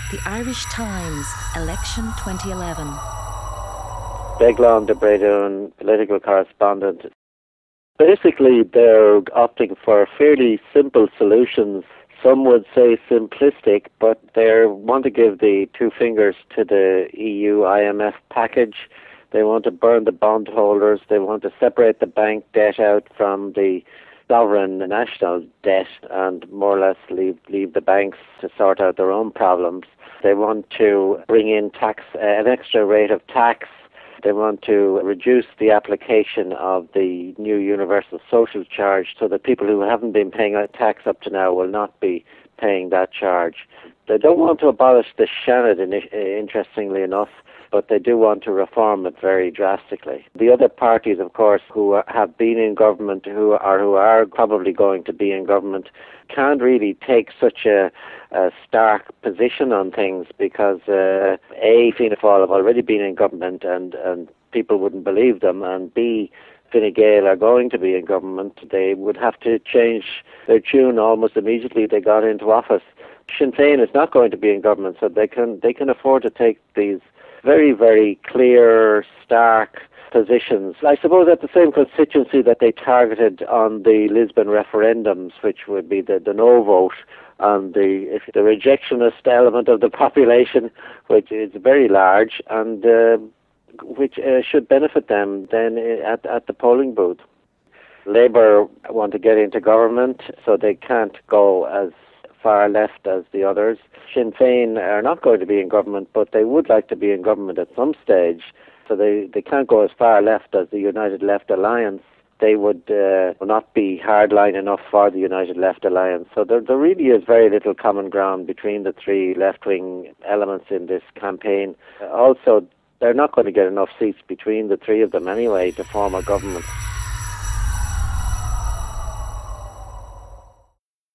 The Irish Times, Election 2011. Beaglan de Bredoon, political correspondent. Basically, they're opting for fairly simple solutions. Some would say simplistic, but they want to give the two fingers to the EU IMF package. They want to burn the bondholders. They want to separate the bank debt out from the sovereign national debt and more or less leave the banks to sort out their own problems. They want to bring in tax, an extra rate of tax. They want to reduce the application of the new universal social charge so that people who haven't been paying a tax up to now will not be paying that charge. They don't want to abolish the Seanad, interestingly enough, but they do want to reform it very drastically. The other parties, of course, who have been in government, who are probably going to be in government, can't really take such a stark position on things because Fianna Fáil have already been in government and people wouldn't believe them, and B, Fine Gael are going to be in government. They would have to change their tune almost immediately they got into office. Sinn Féin is not going to be in government, so they can afford to take these very, very clear, stark positions. I suppose at the same constituency that they targeted on the Lisbon referendums, which would be the no vote, and the rejectionist element of the population, which is very large, and which should benefit them then at the polling booth. Labour want to get into government, so they can't go as far left as the others. Sinn Féin are not going to be in government, but they would like to be in government at some stage, so they can't go as far left as the United Left Alliance. They would not be hardline enough for the United Left Alliance. So there really is very little common ground between the three left-wing elements in this campaign. Also, they're not going to get enough seats between the three of them anyway to form a government.